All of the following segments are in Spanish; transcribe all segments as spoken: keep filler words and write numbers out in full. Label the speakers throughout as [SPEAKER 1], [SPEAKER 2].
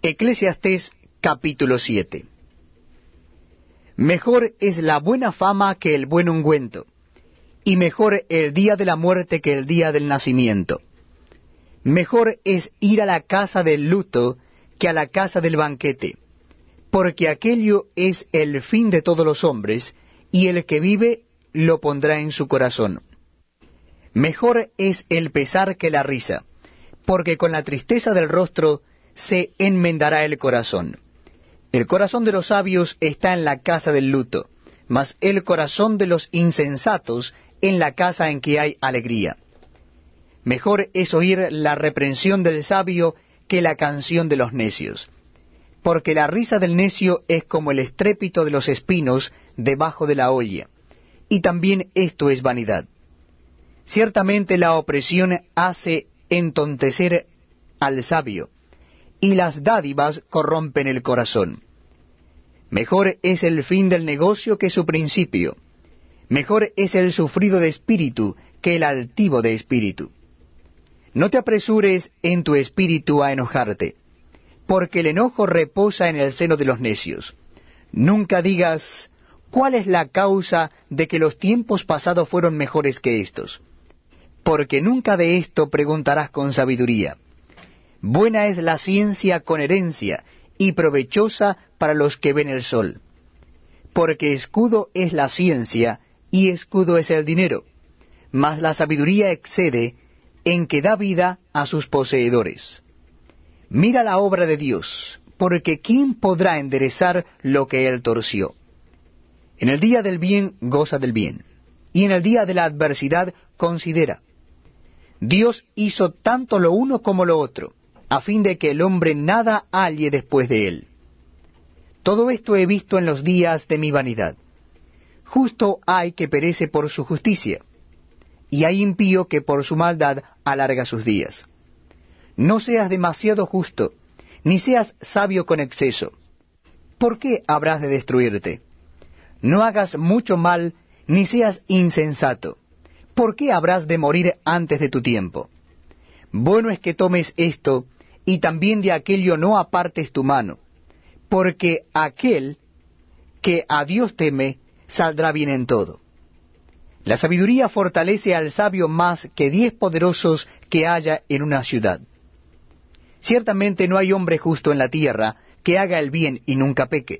[SPEAKER 1] Eclesiastés capítulo siete. Mejor es la buena fama que el buen ungüento, y mejor el día de la muerte que el día del nacimiento. Mejor es ir a la casa del luto que a la casa del banquete, porque aquello es el fin de todos los hombres, y el que vive lo pondrá en su corazón. Mejor es el pesar que la risa, porque con la tristeza del rostro se enmendará el corazón. El corazón de los sabios está en la casa del luto, mas el corazón de los insensatos en la casa en que hay alegría. Mejor es oír la reprensión del sabio que la canción de los necios, porque la risa del necio es como el estrépito de los espinos debajo de la olla, y también esto es vanidad. Ciertamente la opresión hace entontecer al sabio, y las dádivas corrompen el corazón. Mejor es el fin del negocio que su principio. Mejor es el sufrido de espíritu que el altivo de espíritu. No te apresures en tu espíritu a enojarte, porque el enojo reposa en el seno de los necios. Nunca digas, ¿cuál es la causa de que los tiempos pasados fueron mejores que estos? Porque nunca de esto preguntarás con sabiduría. Buena es la ciencia con herencia, y provechosa para los que ven el sol. Porque escudo es la ciencia, y escudo es el dinero, mas la sabiduría excede en que da vida a sus poseedores. Mira la obra de Dios, porque ¿quién podrá enderezar lo que él torció? En el día del bien goza del bien, y en el día de la adversidad considera. Dios hizo tanto lo uno como lo otro, a fin de que el hombre nada halle después de él. Todo esto he visto en los días de mi vanidad. Justo hay que perece por su justicia, y hay impío que por su maldad alarga sus días. No seas demasiado justo, ni seas sabio con exceso. ¿Por qué habrás de destruirte? No hagas mucho mal, ni seas insensato. ¿Por qué habrás de morir antes de tu tiempo? Bueno es que tomes esto, y también de aquello no apartes tu mano, porque aquel que a Dios teme saldrá bien en todo. La sabiduría fortalece al sabio más que diez poderosos que haya en una ciudad. Ciertamente no hay hombre justo en la tierra que haga el bien y nunca peque.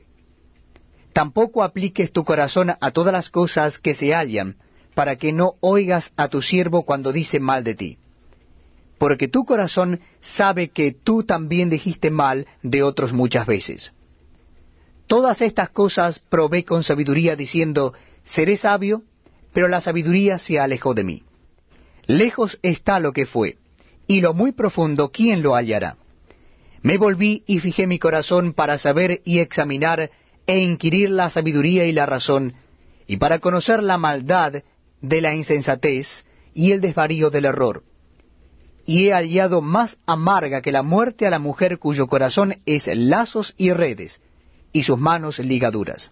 [SPEAKER 1] Tampoco apliques tu corazón a todas las cosas que se hallan, para que no oigas a tu siervo cuando dice mal de ti. Porque tu corazón sabe que tú también dijiste mal de otros muchas veces. Todas estas cosas probé con sabiduría, diciendo, seré sabio, pero la sabiduría se alejó de mí. Lejos está lo que fue, y lo muy profundo, ¿quién lo hallará? Me volví y fijé mi corazón para saber y examinar e inquirir la sabiduría y la razón, y para conocer la maldad de la insensatez y el desvarío del error. Y he hallado más amarga que la muerte a la mujer cuyo corazón es lazos y redes, y sus manos ligaduras.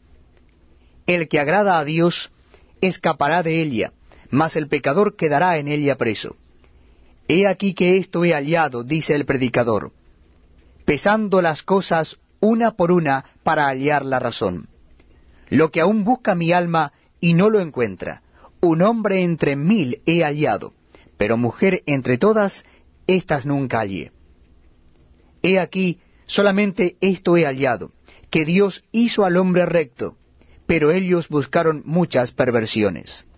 [SPEAKER 1] El que agrada a Dios escapará de ella, mas el pecador quedará en ella preso. He aquí que esto he hallado, dice el predicador, pesando las cosas una por una para hallar la razón. Lo que aún busca mi alma y no lo encuentra, un hombre entre mil he hallado, pero mujer entre todas, éstas nunca hallé. He aquí, solamente esto he hallado, que Dios hizo al hombre recto, pero ellos buscaron muchas perversiones.